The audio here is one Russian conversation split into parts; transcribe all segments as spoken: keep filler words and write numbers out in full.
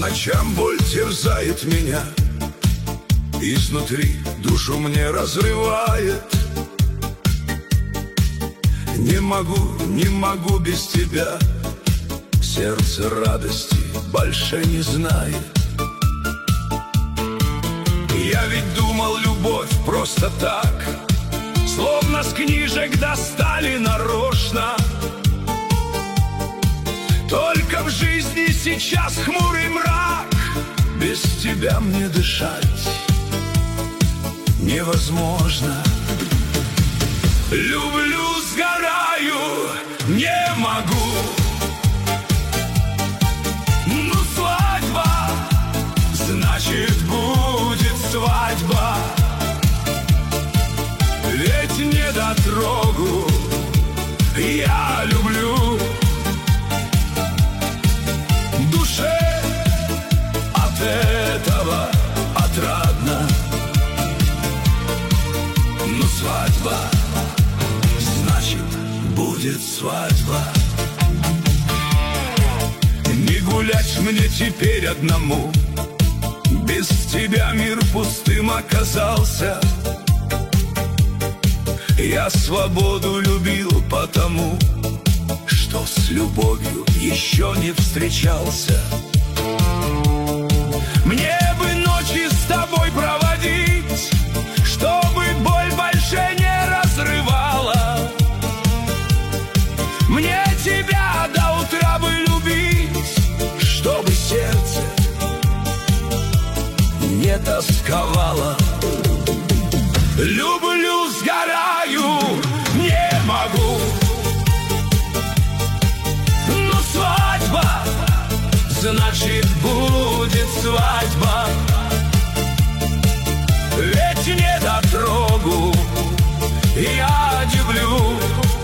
ночам боль терзает меня, изнутри душу мне разрывает. Не могу, не могу без тебя, сердце радости больше не знает. Я ведь думал, любовь просто так, словно с книжек достали нарочно. Только в жизни сейчас хмурый мрак, без тебя мне дышать невозможно. Люблю, сгораю, не могу. Ну, свадьба, значит, будет свадьба. Ведь недотрогу я люблю. Душе от этого отрадно. Ну, свадьба, значит, будет свадьба. Не гулять мне теперь одному, без тебя мир пустым оказался. Я свободу любил потому, что с любовью еще не встречался. Мне бы ночи с тобой проводить, чтобы боль больше не разрывала. Мне тебя до утра бы любить, чтобы сердце не тосковало. Люблю, сгораю, не могу. Но свадьба, значит, будет свадьба. Ведь недотрогу я люблю.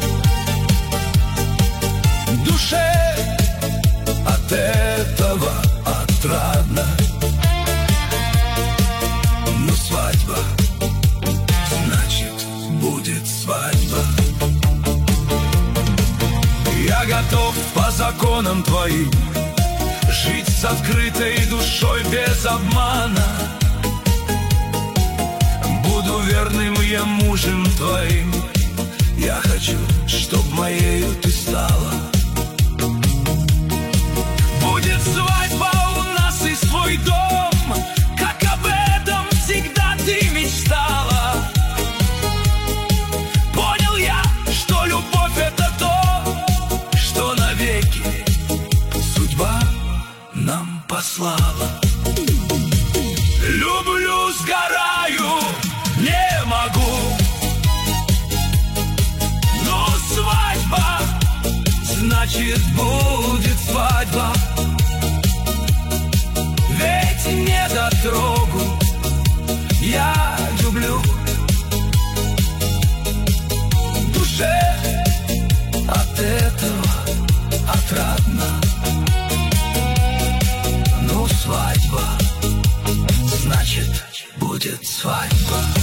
Душе от этого отрадно. Но свадьба, значит, будет свадьба. Я готов по законам твоим жить с открытой душой без обмана. Буду верным я мужем твоим. Я хочу, чтоб моею ты стала. Будет свадьба у нас и свой дом, как об этом всегда ты мечтала. Понял я, что любовь это то, что навеки судьба нам послала. Люблю, сгораю, не могу. Но свадьба, значит, будет свадьба. Ведь недотрогу я люблю. Душе от этого отрадно. Ну, свадьба, значит, будет свадьба.